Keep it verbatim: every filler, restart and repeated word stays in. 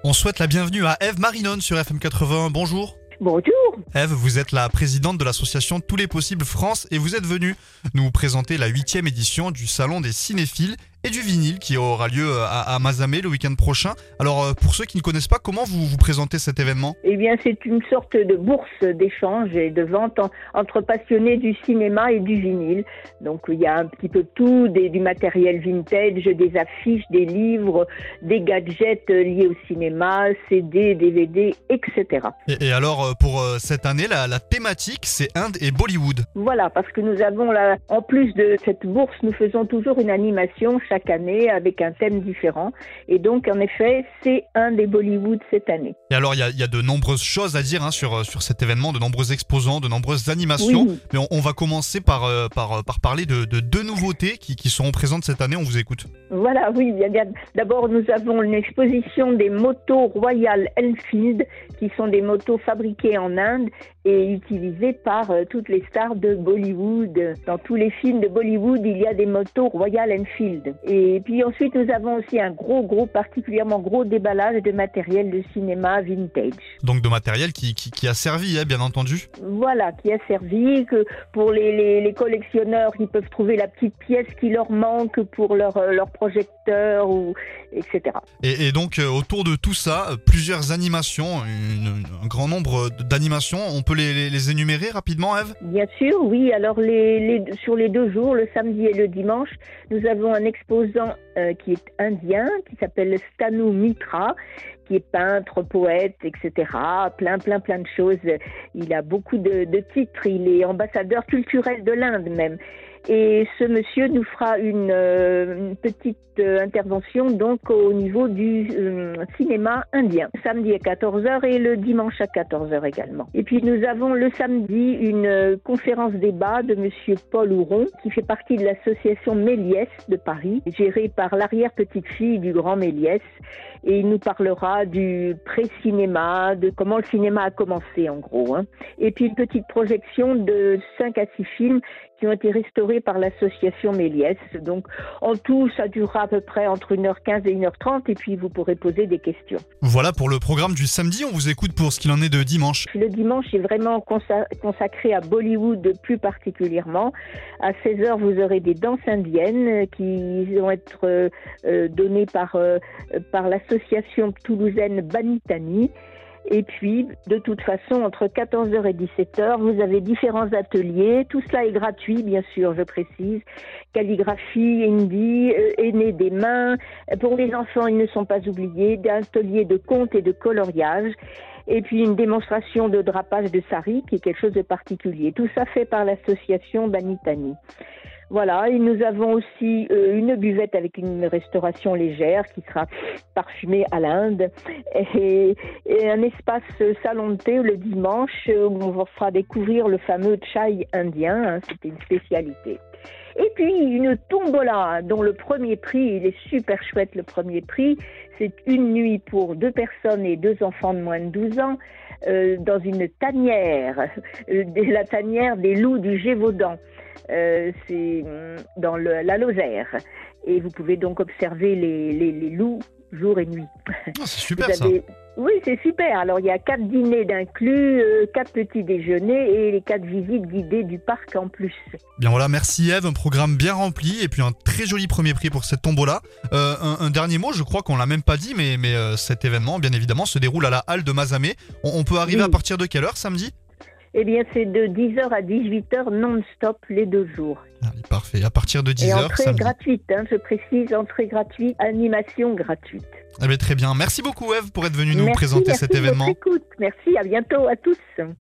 On souhaite la bienvenue à Ève Marinon sur F M quatre-vingts. Bonjour. Bonjour. Ève, vous êtes la présidente de l'association Tous les Possibles France et vous êtes venue nous présenter la huitième édition du Salon des Cinéphiles et du Vinyle qui aura lieu à, à Mazamet le week-end prochain. Alors pour ceux qui ne connaissent pas, comment vous vous présentez cet événement ? Eh bien, c'est une sorte de bourse d'échange et de vente en, entre passionnés du cinéma et du vinyle. Donc il y a un petit peu de tout, des, du matériel vintage, des affiches, des livres, des gadgets liés au cinéma, C D, D V D, et cetera. Et, et alors pour cette année, la, la thématique c'est Inde et Bollywood. Voilà, parce que nous avons là, en plus de cette bourse, nous faisons toujours une animation chaque année avec un thème différent. Et donc, en effet, c'est Inde et Bollywood cette année. Et alors, il y a, il y a de nombreuses choses à dire hein, sur, sur cet événement, de nombreux exposants, de nombreuses animations. Oui. Mais on, on va commencer par, euh, par, par parler de, de deux nouveautés qui, qui seront présentes cette année. On vous écoute. Voilà, oui. Il y a, d'abord, nous avons une exposition des motos Royal Enfield, qui sont des motos fabriquées en Inde et utilisées par euh, toutes les stars de Bollywood. Dans tous les films de Bollywood, il y a des motos Royal Enfield. Et puis ensuite, nous avons aussi un gros, gros, particulièrement gros déballage de matériel de cinéma vintage. Donc de matériel qui, qui, qui a servi, hein, bien entendu. Voilà, qui a servi, que pour les, les, les collectionneurs, ils peuvent trouver la petite pièce qui leur manque pour leur, leur projecteur, ou, et cetera. Et, et donc, euh, autour de tout ça, euh, plusieurs animations, une, un grand nombre d'animations. On peut les, les, les énumérer rapidement, Ève ? Bien sûr, oui. Alors, les, les, sur les deux jours, le samedi et le dimanche, nous avons un exposant euh, qui est indien, qui s'appelle Stanu Mitra, qui est peintre, poète, et cetera. Plein, plein, plein de choses. Il a beaucoup de, de titres. Il est ambassadeur culturel de l'Inde même. Et ce monsieur nous fera une, euh, une petite euh, intervention donc au niveau du euh, cinéma indien, samedi à quatorze heures et le dimanche à quatorze heures également. Et puis nous avons le samedi une euh, conférence débat de monsieur Paul Houron qui fait partie de l'association Méliès de Paris, gérée par l'arrière-petite-fille du grand Méliès. Et il nous parlera du pré-cinéma, de comment le cinéma a commencé en gros. Hein. Et puis une petite projection de cinq à six films qui ont été restaurés par l'association Méliès. Donc en tout, ça durera à peu près entre une heure quinze et une heure trente et puis vous pourrez poser des questions. Voilà pour le programme du samedi, on vous écoute pour ce qu'il en est de dimanche. Le dimanche est vraiment consa- consacré à Bollywood plus particulièrement. À seize heures, vous aurez des danses indiennes qui vont être euh, euh, données par, euh, par l'association toulousaine Banitani. Et puis, de toute façon, entre quatorze heures et dix-sept heures, vous avez différents ateliers. Tout cela est gratuit, bien sûr, je précise. Calligraphie, hindi, euh, aîné des mains. Pour les enfants, ils ne sont pas oubliés. Des ateliers de conte et de coloriage. Et puis, une démonstration de drapage de sari, qui est quelque chose de particulier. Tout ça fait par l'association Banitani. Voilà, et nous avons aussi euh, une buvette avec une restauration légère qui sera parfumée à l'Inde et, et un espace salon de thé le dimanche où on vous fera découvrir le fameux chai indien, hein, c'était une spécialité. Et puis une tombola dont le premier prix, il est super chouette le premier prix, c'est une nuit pour deux personnes et deux enfants de moins de douze ans euh, dans une tanière, euh, la tanière des loups du Gévaudan. Euh, c'est dans le, la Lozère et vous pouvez donc observer les, les, les loups jour et nuit. Oh, c'est super avez... ça. Oui, c'est super. Alors il y a quatre dîners d'inclus, euh, quatre petits déjeuners et les quatre visites guidées du parc en plus. Bien voilà, merci Ève, un programme bien rempli et puis un très joli premier prix pour cette tombola. Euh, un, un dernier mot, je crois qu'on l'a même pas dit, mais, mais euh, cet événement, bien évidemment, se déroule à la halle de Mazamet. On, on peut arriver oui. à partir de quelle heure samedi ? Eh bien, c'est de dix heures à dix-huit heures non-stop les deux jours. Allez, parfait. À partir de dix heures, et entrée samedi. gratuite, hein, je précise, entrée gratuite, animation gratuite. Eh bien, très bien. Merci beaucoup, Ève, pour être venue nous merci, présenter merci cet événement. Écoute. Merci, à bientôt à tous.